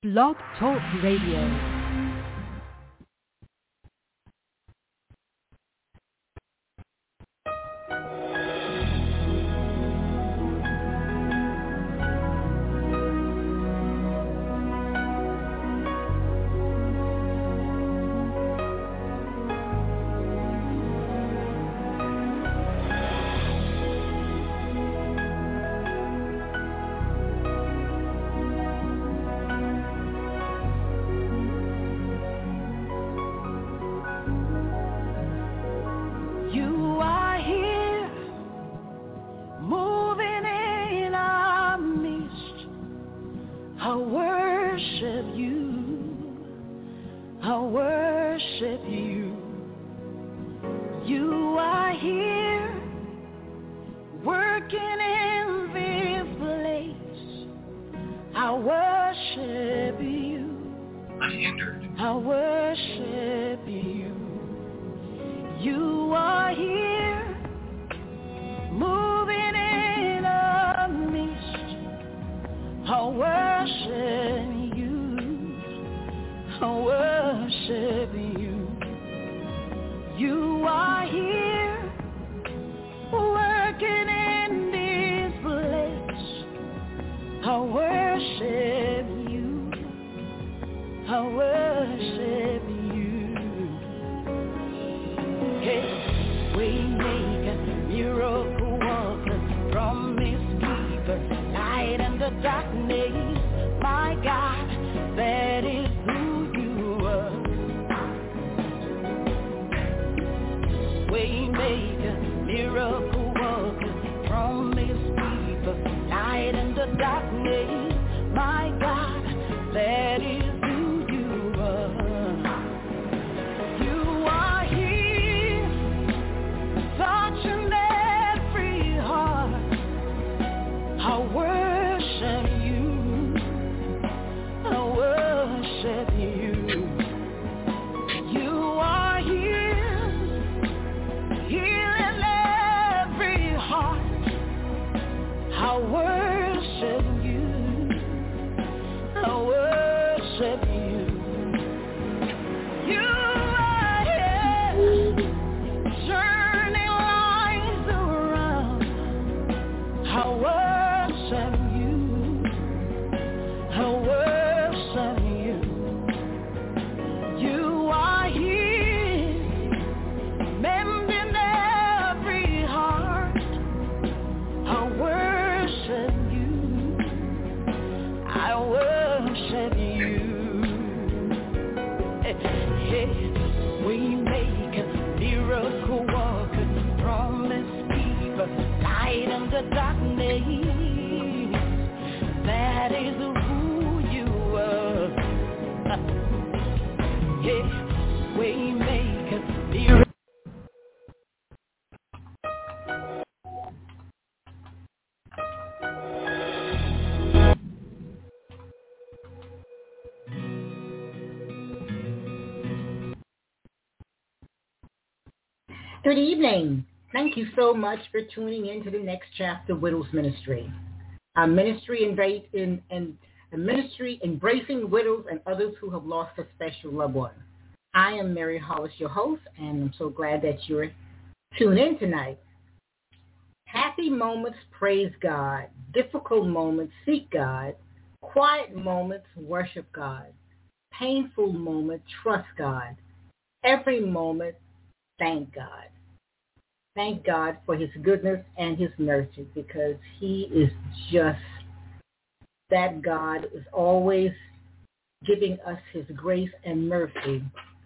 Blog Talk Radio. Good evening. Thank you so much for tuning in to the next chapter of Widows Ministry. A ministry embracing widows and others who have lost a special loved one. I am Mary Hollis, your host, and I'm so glad that you're tuned in tonight. Happy moments, praise God. Difficult moments, seek God. Quiet moments, worship God. Painful moments, trust God. Every moment, thank God. Thank God for his goodness and his mercy, because he is just that God is always giving us his grace and mercy.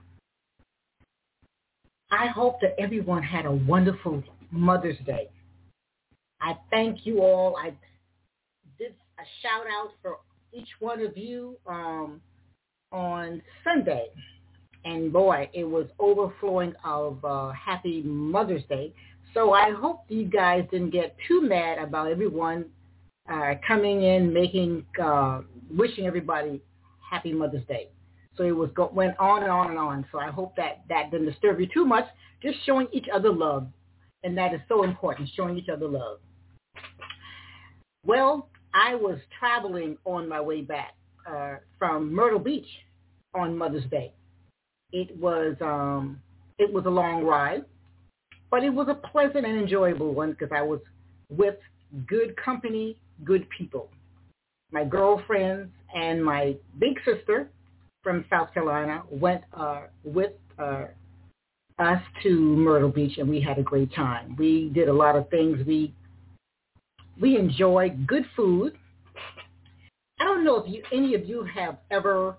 I hope that everyone had a wonderful Mother's Day. I thank you all. I did a shout out for each one of you on Sunday. And boy, it was overflowing of happy Mother's Day. So I hope you guys didn't get too mad about everyone coming in, wishing everybody happy Mother's Day. So it went on and on and on. So I hope that didn't disturb you too much. Just showing each other love, and that is so important, showing each other love. Well, I was traveling on my way back from Myrtle Beach on Mother's Day. It was a long ride, but it was a pleasant and enjoyable one because I was with good company, good people. My girlfriends and my big sister from South Carolina went with us to Myrtle Beach, and we had a great time. We did a lot of things. We enjoyed good food. I don't know if any of you have ever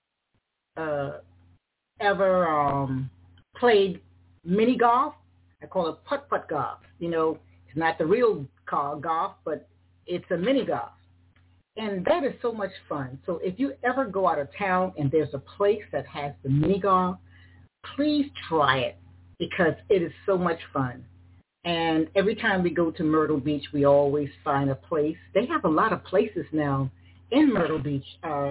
played mini golf. I call it putt-putt golf. It's not the real golf, but it's a mini golf. And that is so much fun. So if you ever go out of town and there's a place that has the mini golf, please try it because it is so much fun. And every time we go to Myrtle Beach, we always find a place. They have a lot of places now in Myrtle Beach.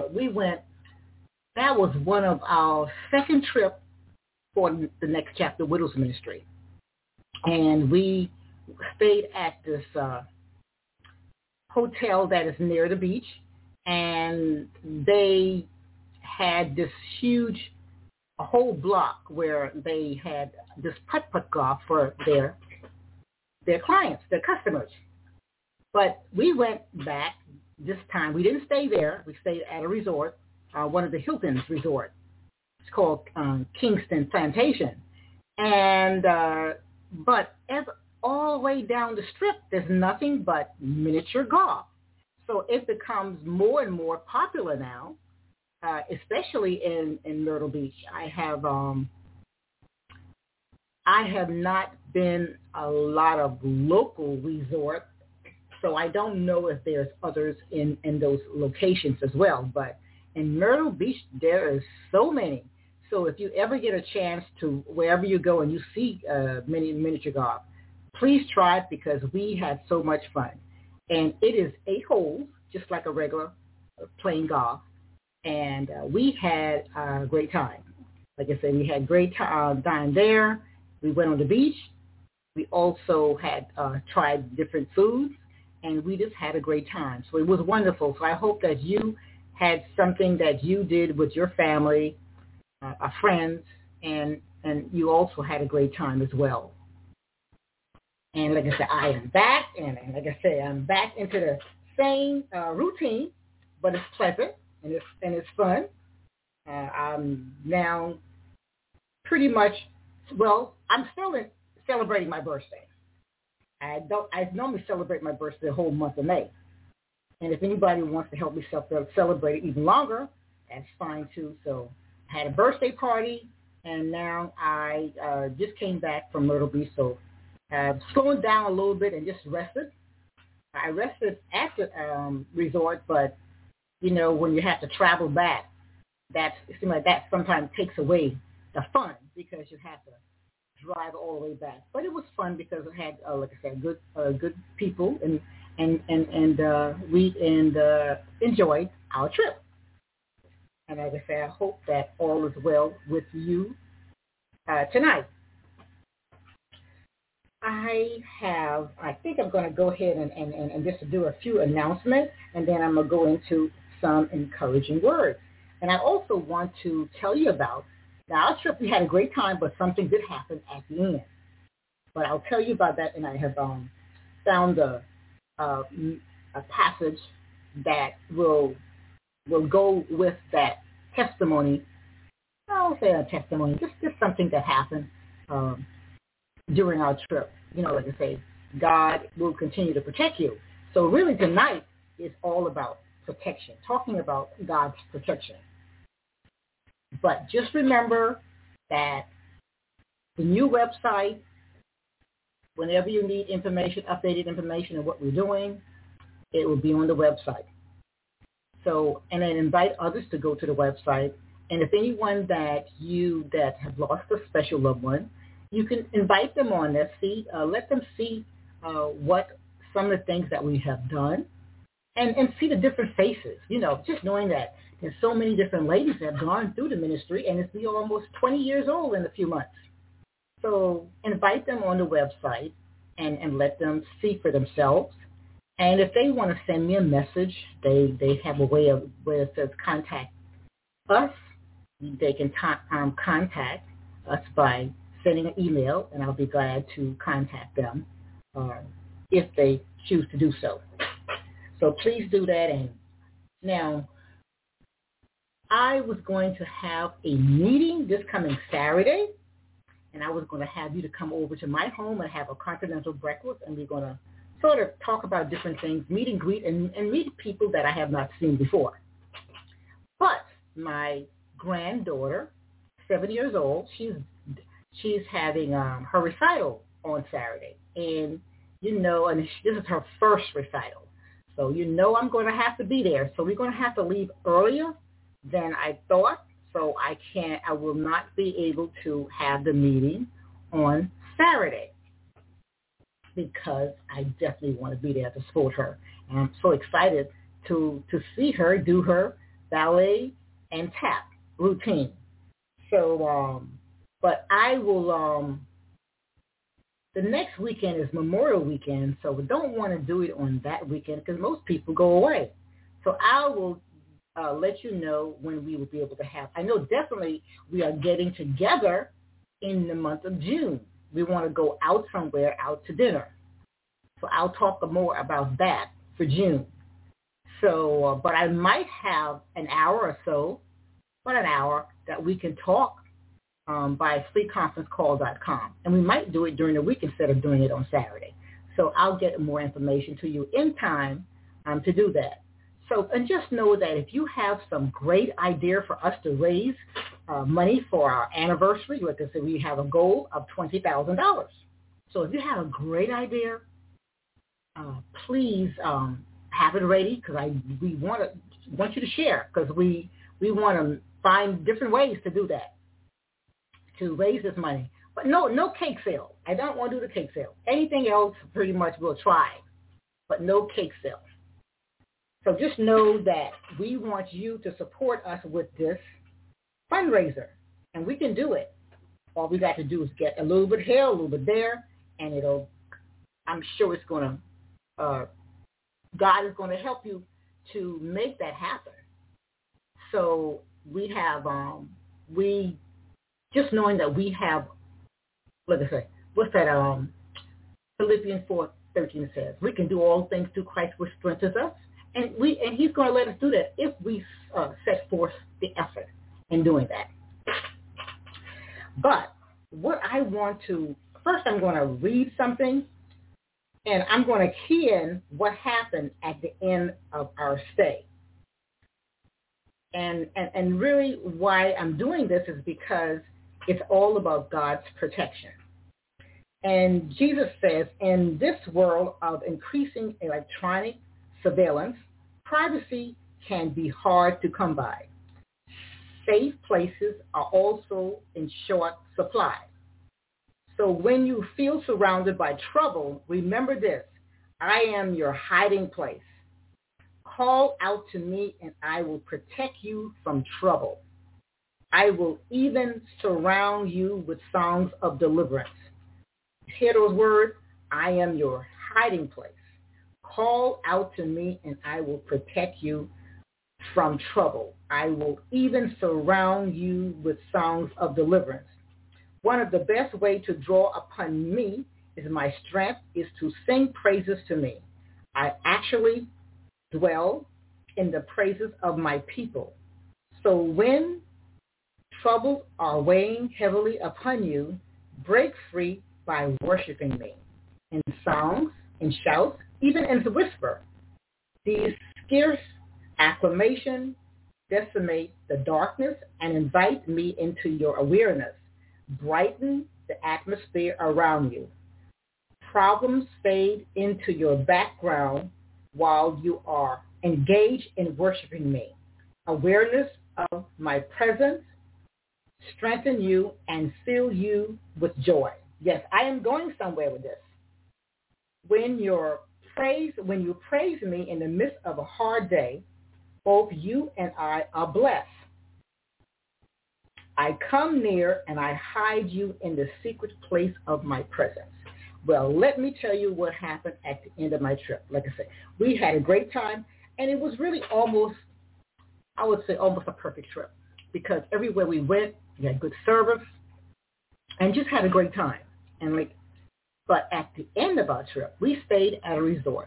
That was one of our second trip for the Next Chapter Widows Ministry. And we stayed at this hotel that is near the beach, and they had this a whole block where they had this putt-putt golf for their clients, their customers. But we went back this time. We didn't stay there. We stayed at a resort, one of the Hilton's resort. It's called Kingston Plantation. And but all the way down the strip, there's nothing but miniature golf. So it becomes more and more popular now, especially in Myrtle Beach. I have not been a lot of local resorts, so I don't know if there's others in those locations as well. But in Myrtle Beach, there is so many. So if you ever get a chance to wherever you go and you see miniature golf, please try it because we had so much fun. And it is 8 holes, just like a regular playing golf. And we had a great time. Like I said, we had great time there. We went on the beach. We also had tried different foods, and we just had a great time. So it was wonderful. So I hope that you had something that you did with your family, friends, and you also had a great time as well. And like I said, I am back, and like I said, I'm back into the same routine, but it's pleasant and it's fun. I'm now pretty much, I'm still celebrating my birthday. I normally celebrate my birthday the whole month of May, and if anybody wants to help me celebrate it even longer, that's fine too. So I had a birthday party, and now I just came back from Myrtle Beach, so slowing down a little bit and just rested. I rested at the resort, but, when you have to travel back, it seems like that sometimes takes away the fun because you have to drive all the way back. But it was fun because it had, like I said, good people, and we enjoyed our trip. And like I said, I hope that all is well with you tonight. I think I'm going to go ahead and just do a few announcements, and then I'm going to go into some encouraging words. And I also want to tell you about, now our trip, we had a great time, but something did happen at the end. But I'll tell you about that, and I have found a passage that will go with that testimony. I won't say a testimony, just something that happened during our trip. Like I say, God will continue to protect you. So really tonight is all about protection, talking about God's protection. But just remember that the new website, whenever you need information, updated information of what we're doing, it will be on the website. So, and then invite others to go to the website. And if anyone that have lost a special loved one, you can invite them on there, let them see what some of the things that we have done, and see the different faces. Just knowing that there's so many different ladies that have gone through the ministry, and it's almost 20 years old in a few months. So invite them on the website and let them see for themselves. And if they want to send me a message, they have a way of where it says contact us. They can contact us by sending an email, and I'll be glad to contact them if they choose to do so. So please do that. And now, I was going to have a meeting this coming Saturday, and I was going to have you to come over to my home and have a continental breakfast, and we're going to sort of talk about different things, meet and greet, and meet people that I have not seen before. But my granddaughter, 7 years old, she's having her recital on Saturday, and and this is her first recital, so I'm going to have to be there. So we're going to have to leave earlier than I thought, so I will not be able to have the meeting on Saturday because I definitely want to be there to support her. And I'm so excited to see her do her ballet and tap routine. So, but I will, the next weekend is Memorial Weekend, so we don't want to do it on that weekend because most people go away. So I will let you know when we will be able to have. I know definitely we are getting together in the month of June. We want to go out somewhere, out to dinner. So I'll talk more about that for June. So, but I might have an hour or so, about an hour, that we can talk by freeconferencecall.com. And we might do it during the week instead of doing it on Saturday. So I'll get more information to you in time to do that. So, and just know that if you have some great idea for us to raise money for our anniversary, like I said, we have a goal of $20,000. So if you have a great idea, please have it ready because we want you to share because we want to find different ways to do that, to raise this money. But no cake sale. I don't want to do the cake sale. Anything else, pretty much we'll try, but no cake sale. So just know that we want you to support us with this fundraiser, and we can do it. All we got to do is get a little bit here, a little bit there, and I'm sure it's going to, God is going to help you to make that happen. So we have, just knowing that we have, like I say, what's that, Philippians 4:13 says, we can do all things through Christ which strengthens us. And he's going to let us do that if we set forth the effort in doing that. But what I want to, first I'm going to read something, and I'm going to key in what happened at the end of our stay. And really why I'm doing this is because it's all about God's protection. And Jesus says, in this world of increasing electronic surveillance, privacy can be hard to come by. Safe places are also in short supply. So when you feel surrounded by trouble, remember this: I am your hiding place. Call out to me and I will protect you from trouble. I will even surround you with songs of deliverance. Hear those words? I am your hiding place. Call out to me and I will protect you from trouble. I will even surround you with songs of deliverance. One of the best ways to draw upon me is my strength is to sing praises to me. I actually dwell in the praises of my people. So when troubles are weighing heavily upon you, break free by worshiping me in songs, in shouts, even in the whisper. These scarce acclamation decimate the darkness and invite me into your awareness. Brighten the atmosphere around you. Problems fade into your background while you are engaged in worshiping me. Awareness of my presence strengthen you and fill you with joy. Yes, I am going somewhere with this. When you praise me in the midst of a hard day, both you and I are blessed. I come near and I hide you in the secret place of my presence. Well, let me tell you what happened at the end of my trip. Like I said, we had a great time, and it was really almost, I would say, almost a perfect trip because everywhere we went, we had good service and just had a great time. And but at the end of our trip, we stayed at a resort.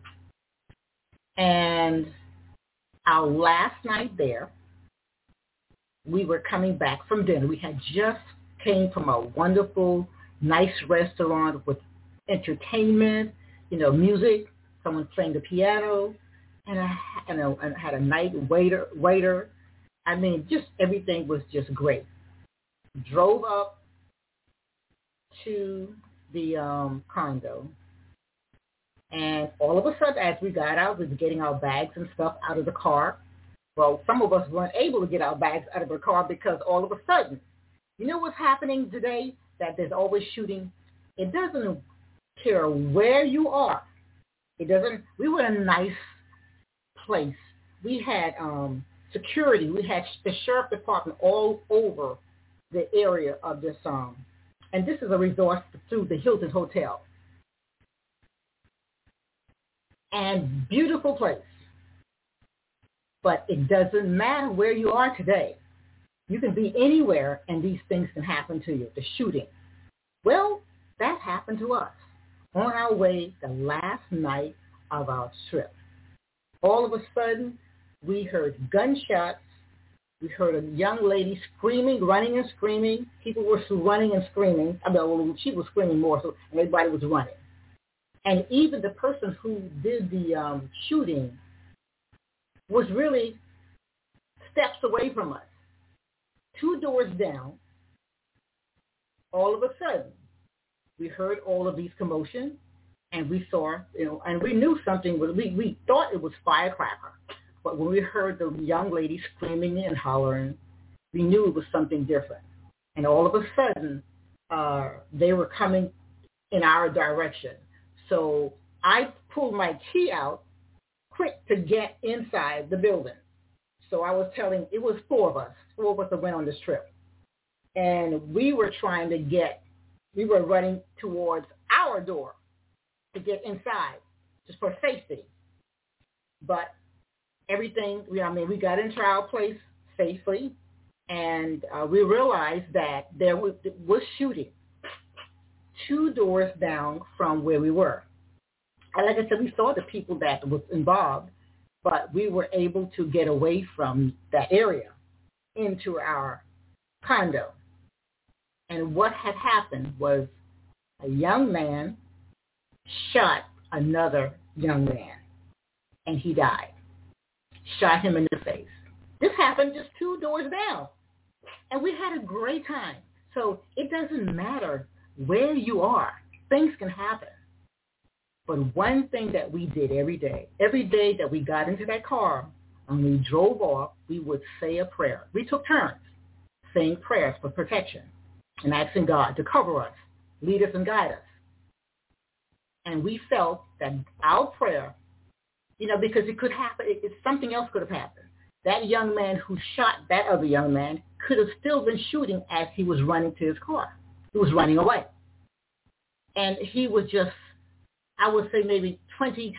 And our last night there, we were coming back from dinner. We had just came from a wonderful, nice restaurant with entertainment, music, someone playing the piano, and I had a night waiter. I mean, just everything was just great. Drove up to the condo, and all of a sudden, as we got out, we were getting our bags and stuff out of the car. Well, some of us weren't able to get our bags out of the car because all of a sudden, you know what's happening today? That there's always shooting. It doesn't care where you are. It doesn't. We were in a nice place. We had security. We had the sheriff department all over the area of this and this is a resort through the Hilton Hotel. And beautiful place. But it doesn't matter where you are today. You can be anywhere and these things can happen to you, the shooting. Well, that happened to us on our way the last night of our trip. All of a sudden, we heard gunshots. We heard a young lady screaming, running and screaming. People were running and screaming. She was screaming more, so everybody was running. And even the person who did the shooting was really steps away from us. 2 doors down, all of a sudden, we heard all of these commotion, and we saw, and we knew something was, we thought it was firecracker. But when we heard the young lady screaming and hollering, we knew it was something different. And all of a sudden, they were coming in our direction. So I pulled my key out quick to get inside the building. So I was telling, it was 4 of us that went on this trip. And we were running towards our door to get inside, just for safety. But everything, we got into our place safely, and we realized that there was shooting 2 doors down from where we were. And like I said, we saw the people that was involved, but we were able to get away from that area into our condo. And what had happened was a young man shot another young man, and he died. Shot him in the face. This happened just 2 doors down, and we had a great time. So it doesn't matter where you are. Things can happen. But one thing that we did every day that we got into that car and we drove off, we would say a prayer. We took turns saying prayers for protection and asking God to cover us, lead us, and guide us. And we felt that our prayer, because it could happen, something else could have happened. That young man who shot that other young man could have still been shooting as he was running to his car. He was running away. And he was just, I would say maybe 20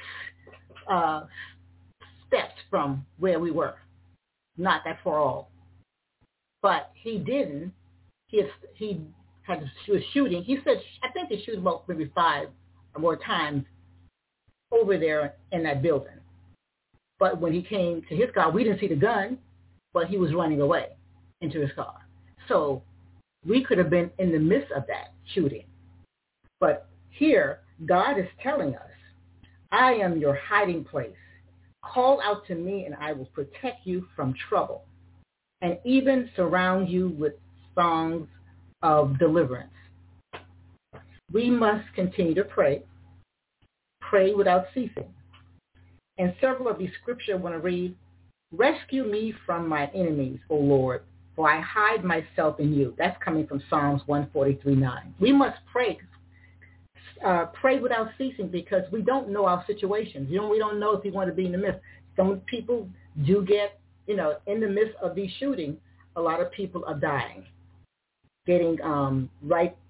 steps from where we were. Not that far off. But he didn't. He was shooting. He said, I think he shot about maybe 5 or more times over there in that building. But when he came to his car, we didn't see the gun, but he was running away into his car. So we could have been in the midst of that shooting. But here, God is telling us, I am your hiding place. Call out to me and I will protect you from trouble and even surround you with songs of deliverance. We must continue to pray without ceasing. And several of these scriptures I want to read. Rescue me from my enemies, O Lord, for I hide myself in you. That's coming from Psalms 143:9. We must pray without ceasing because we don't know our situations. We don't know if we want to be in the midst. Some people do get, in the midst of these shootings, a lot of people are dying, getting right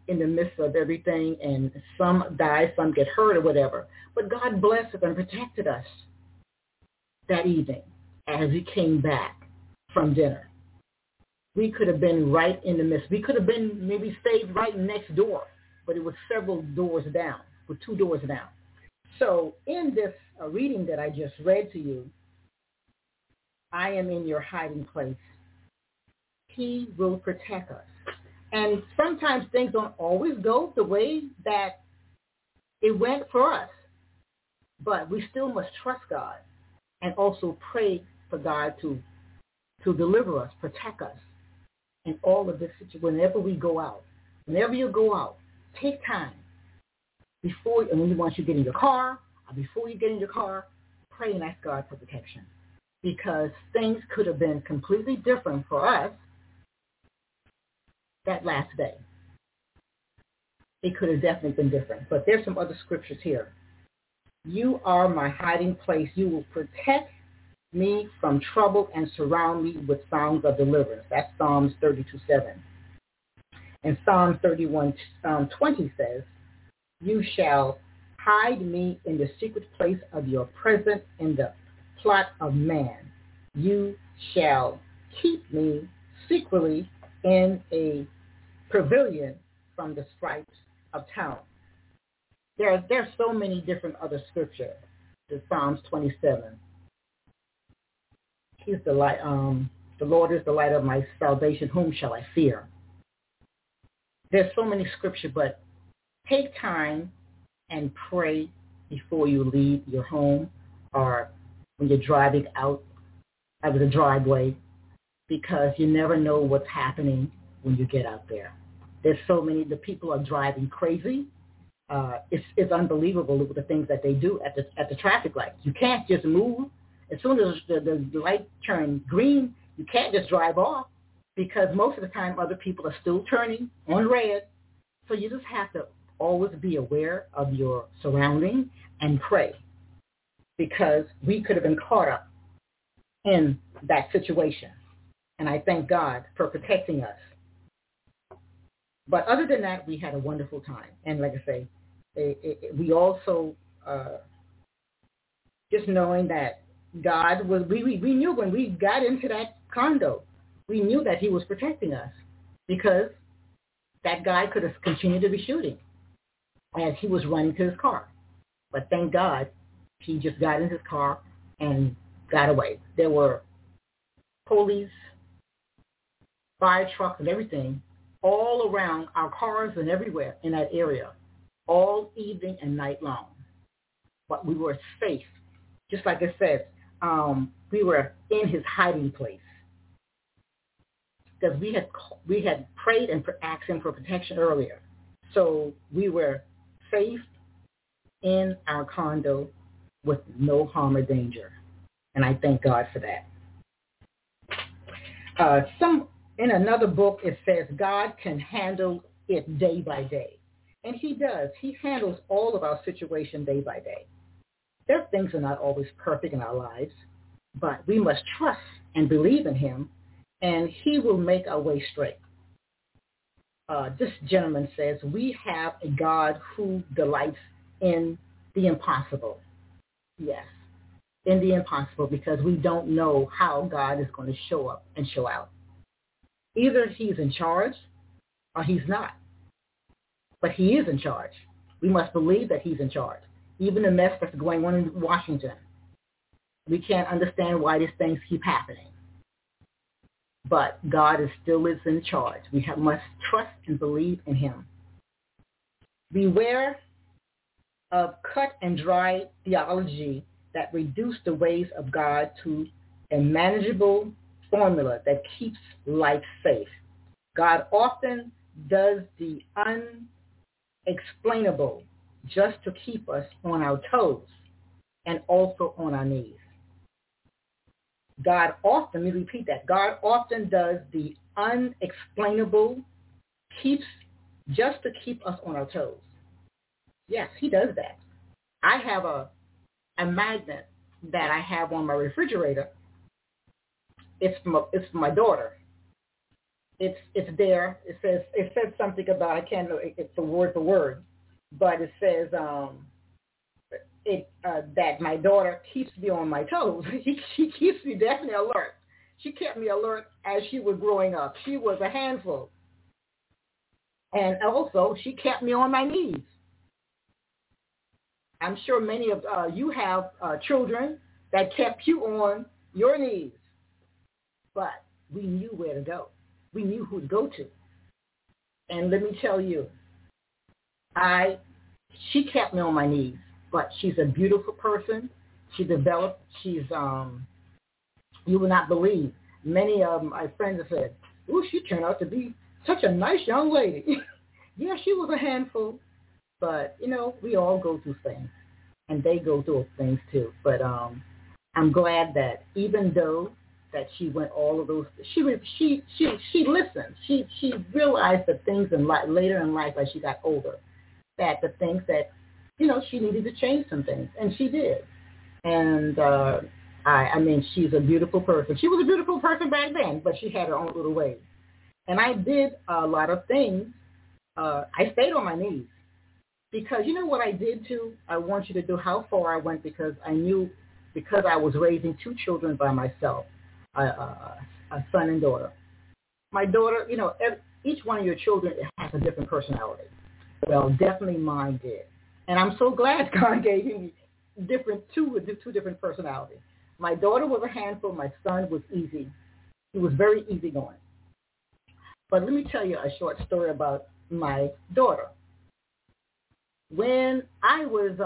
in the midst of everything, and some died, some get hurt or whatever. But God blessed us and protected us that evening as we came back from dinner. We could have been right in the midst. We could have been maybe stayed right next door, but it was several doors down, with 2 doors down. So in this reading that I just read to you, I am in your hiding place. He will protect us. And sometimes things don't always go the way that it went for us. But we still must trust God and also pray for God to deliver us, protect us in all of this situation. Whenever we go out, whenever you go out, take time before, and when once you get in your car, or before you get in your car, pray and ask God for protection. Because things could have been completely different for us that last day. It could have definitely been different. But there's some other scriptures here. You are my hiding place. You will protect me from trouble and surround me with songs of deliverance. That's Psalms 32:7. And Psalm 31:20 says, you shall hide me in the secret place of your presence in the plot of man. You shall keep me secretly in a pavilion from the stripes of town. There's so many different other scriptures. The Psalms 27. He's the light. The Lord is the light of my salvation. Whom shall I fear? There's so many scriptures, but take time and pray before you leave your home or when you're driving out of the driveway, because you never know what's happening when you get out there. There's so many. The people are driving crazy. It's unbelievable the things that they do at the traffic lights. You can't just move. As soon as the light turns green, you can't just drive off, because most of the time other people are still turning on red. So you just have to always be aware of your surroundings and pray, because we could have been caught up in that situation. And I thank God for protecting us. But other than that, we had a wonderful time. And like I say, we also, just knowing that God was, we knew when we got into that condo, we knew that he was protecting us, because that guy could have continued to be shooting as he was running to his car. But thank God, he just got in his car and got away. There were police, fire trucks and everything all around our cars and everywhere in that area, all evening and night long. But we were safe. Just like I said, we were in his hiding place, because we had prayed and asked him for protection earlier. So we were safe in our condo with no harm or danger. And I thank God for that. In another book, it says God can handle it day by day. And he does. He handles all of our situation day by day. There things are not always perfect in our lives, but we must trust and believe in him, and he will make our way straight. This gentleman says, we have a God who delights in the impossible. Yes, in the impossible, because we don't know how God is going to show up and show out. Either he's in charge or he's not. But he is in charge. We must believe that he's in charge. Even the mess that's going on in Washington, we can't understand why these things keep happening. But God still is in charge. We must trust and believe in him. Beware of cut and dry theology that reduce the ways of God to a manageable formula that keeps life safe. God often does the unexplainable just to keep us on our toes and also on our knees. God often, let me repeat that, God often does the unexplainable just to keep us on our toes. Yes, he does that. I have a magnet that I have on my refrigerator. It's for my daughter. it's there. It says something about, I can't know it's the word for word, but it says that my daughter keeps me on my toes. She keeps me definitely alert. She kept me alert as she was growing up. She was a handful, and also she kept me on my knees. I'm sure many of you have children that kept you on your knees, but we knew where to go. We knew who to go to. And let me tell you, she kept me on my knees, but she's a beautiful person. She's, you will not believe, many of my friends have said, ooh, she turned out to be such a nice young lady. Yeah, she was a handful, but, we all go through things, and they go through things too. But I'm glad that even though that she went all of those, she listened. She realized the things in life, later in life as she got older, that the things that, she needed to change some things, and she did. And I mean, she's a beautiful person. She was a beautiful person back then, but she had her own little ways. And I did a lot of things. I stayed on my knees because you know what I did too? I want you to do how far I went because I knew, because I was raising two children by myself, a son and daughter. My daughter, each one of your children has a different personality. Well, definitely mine did. And I'm so glad God gave me two different personalities. My daughter was a handful. My son was easy. He was very easygoing. But let me tell you a short story about my daughter. When I was,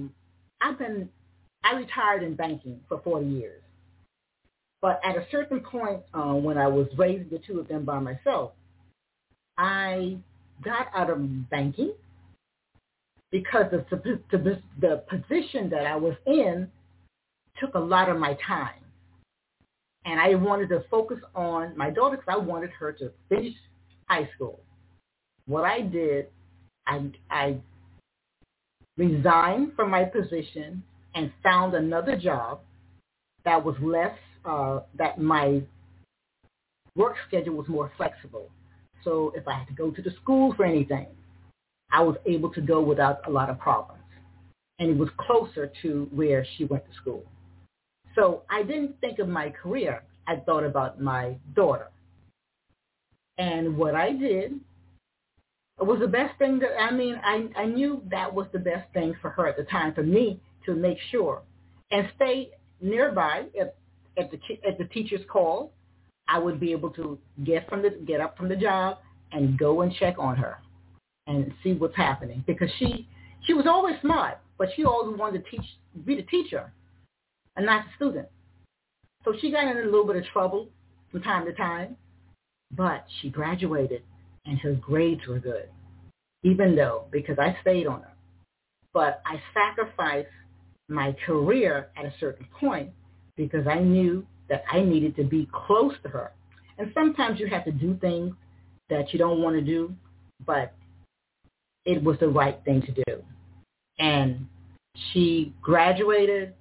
I retired in banking for 40 years. But at a certain point, when I was raising the two of them by myself, I got out of banking because the position that I was in took a lot of my time. And I wanted to focus on my daughter because I wanted her to finish high school. What I did, I resigned from my position and found another job that was less, that my work schedule was more flexible. So if I had to go to the school for anything, I was able to go without a lot of problems. And it was closer to where she went to school. So I didn't think of my career. I thought about my daughter. And what I did was the best thing that, I knew that was the best thing for her at the time, for me to make sure. And stay nearby at the teacher's call. I would be able to get up from the job and go and check on her and see what's happening. Because she was always smart, but she always wanted to be the teacher and not the student. So she got in a little bit of trouble from time to time, but she graduated and her grades were good, even though, because I stayed on her. But I sacrificed my career at a certain point because I knew that I needed to be close to her. And sometimes you have to do things that you don't want to do, but it was the right thing to do. And she graduated,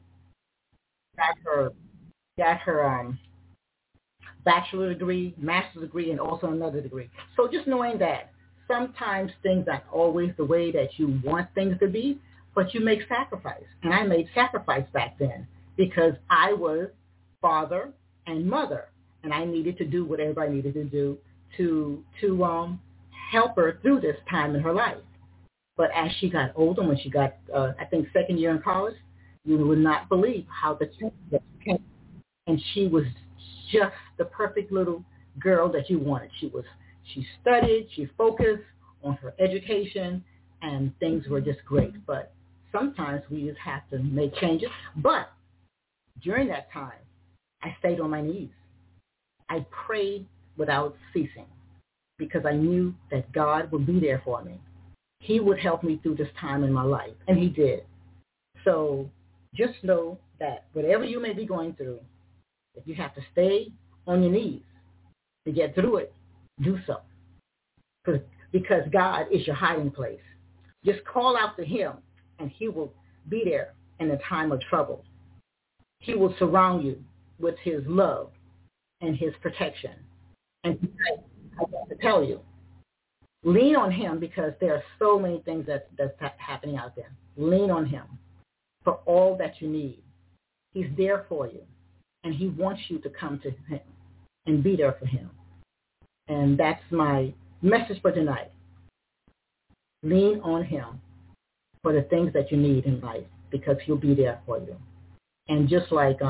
got her bachelor degree, master's degree, and also another degree. So just knowing that sometimes things aren't always the way that you want things to be, but you make sacrifice. And I made sacrifice back then because I was father and mother, and I needed to do whatever I needed to do to help her through this time in her life. But as she got older, when she got, I think, second year in college, you would not believe how the change came. And she was just the perfect little girl that you wanted. She studied, she focused on her education, and things were just great. But sometimes we just have to make changes. But during that time, I stayed on my knees. I prayed without ceasing because I knew that God would be there for me. He would help me through this time in my life, and he did. So just know that whatever you may be going through, if you have to stay on your knees to get through it, do so. Because God is your hiding place. Just call out to him, and he will be there in a time of trouble. He will surround you with his love and his protection. And tonight, I want to tell you. Lean on him because there are so many things that's happening out there. Lean on him for all that you need. He's there for you, and he wants you to come to him and be there for him. And that's my message for tonight. Lean on him for the things that you need in life because he'll be there for you. And just like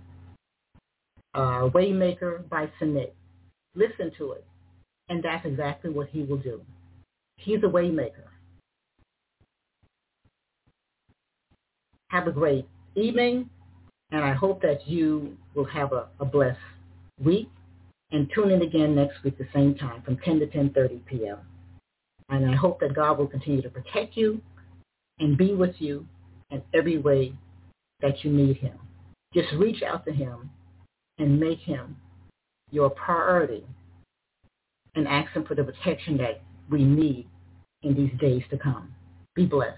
Waymaker by Sinead, listen to it. And that's exactly what he will do. He's a waymaker. Have a great evening, and I hope that you will have a blessed week. And tune in again next week at the same time from 10 to 10:30 p.m. And I hope that God will continue to protect you and be with you in every way that you need him. Just reach out to him and make him your priority and ask him for the protection that we need in these days to come. Be blessed.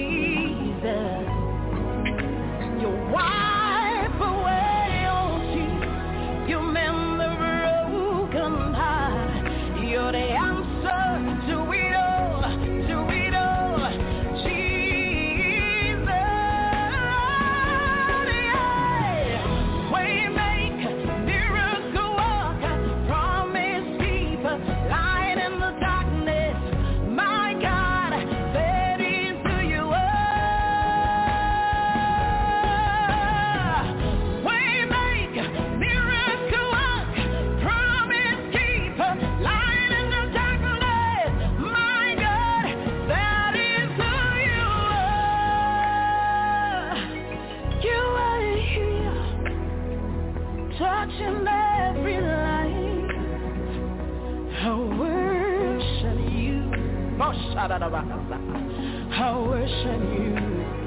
You wipe away all tears. touching every life. I worship you. I worship you.